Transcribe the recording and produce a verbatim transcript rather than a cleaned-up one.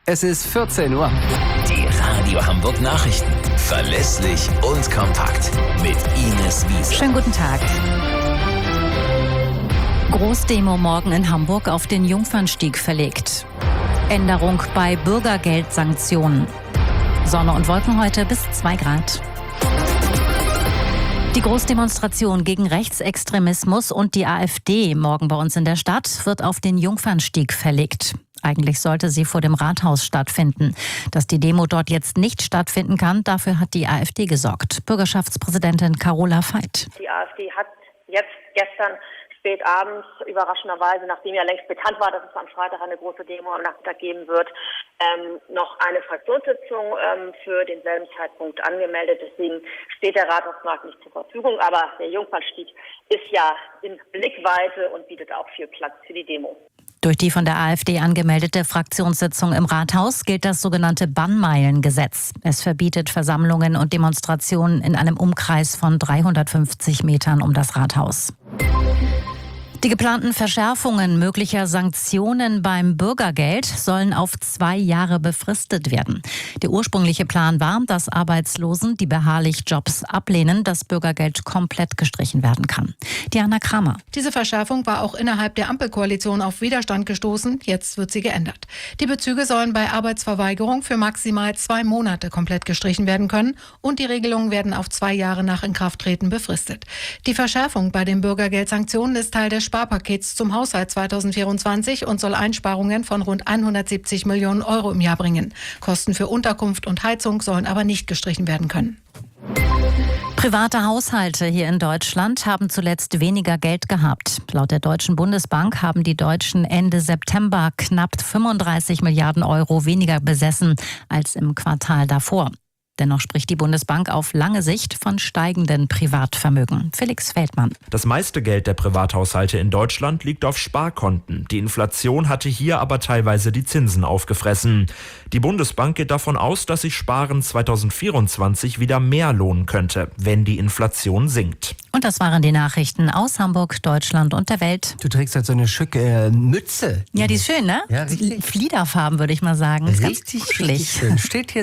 Es ist vierzehn Uhr. Die Radio Hamburg Nachrichten. Verlässlich und kompakt. Mit Ines Wiese. Schönen guten Tag. Großdemo morgen in Hamburg auf den Jungfernstieg verlegt. Änderung bei Bürgergeldsanktionen. Sonne und Wolken heute bis zwei Grad. Die Großdemonstration gegen Rechtsextremismus und die AfD morgen bei uns in der Stadt wird auf den Jungfernstieg verlegt. Eigentlich sollte sie vor dem Rathaus stattfinden. Dass die Demo dort jetzt nicht stattfinden kann, dafür hat die AfD gesorgt. Bürgerschaftspräsidentin Carola Veit. Die AfD hat jetzt gestern spät abends, überraschenderweise, nachdem ja längst bekannt war, dass es am Freitag eine große Demo am Nachmittag geben wird, ähm, noch eine Fraktionssitzung ähm, für denselben Zeitpunkt angemeldet. Deswegen steht der Rathausmarkt nicht zur Verfügung. Aber der Jungfernstieg ist ja in Blickweite und bietet auch viel Platz für die Demo. Durch die von der AfD angemeldete Fraktionssitzung im Rathaus gilt das sogenannte Bannmeilengesetz. Es verbietet Versammlungen und Demonstrationen in einem Umkreis von dreihundertfünfzig Metern um das Rathaus. Die geplanten Verschärfungen möglicher Sanktionen beim Bürgergeld sollen auf zwei Jahre befristet werden. Der ursprüngliche Plan war, dass Arbeitslosen, die beharrlich Jobs ablehnen, das Bürgergeld komplett gestrichen werden kann. Diana Kramer. Diese Verschärfung war auch innerhalb der Ampelkoalition auf Widerstand gestoßen. Jetzt wird sie geändert. Die Bezüge sollen bei Arbeitsverweigerung für maximal zwei Monate komplett gestrichen werden können und die Regelungen werden auf zwei Jahre nach Inkrafttreten befristet. Die Verschärfung bei den Bürgergeldsanktionen ist Teil des Sparpakets zum Haushalt zweitausendvierundzwanzig und soll Einsparungen von rund hundertsiebzig Millionen Euro im Jahr bringen. Kosten für Unterkunft und Heizung sollen aber nicht gestrichen werden können. Private Haushalte hier in Deutschland haben zuletzt weniger Geld gehabt. Laut der Deutschen Bundesbank haben die Deutschen Ende September knapp fünfunddreißig Milliarden Euro weniger besessen als im Quartal davor. Dennoch spricht die Bundesbank auf lange Sicht von steigenden Privatvermögen. Felix Feldmann. Das meiste Geld der Privathaushalte in Deutschland liegt auf Sparkonten. Die Inflation hatte hier aber teilweise die Zinsen aufgefressen. Die Bundesbank geht davon aus, dass sich Sparen zweitausendvierundzwanzig wieder mehr lohnen könnte, wenn die Inflation sinkt. Und das waren die Nachrichten aus Hamburg, Deutschland und der Welt. Du trägst halt so eine schicke äh, Mütze. Ja, die ist schön, ne? Ja, richtig. Fliederfarben, würde ich mal sagen. Ist Richtig, ganz kuschelig. richtig schön. Steht hier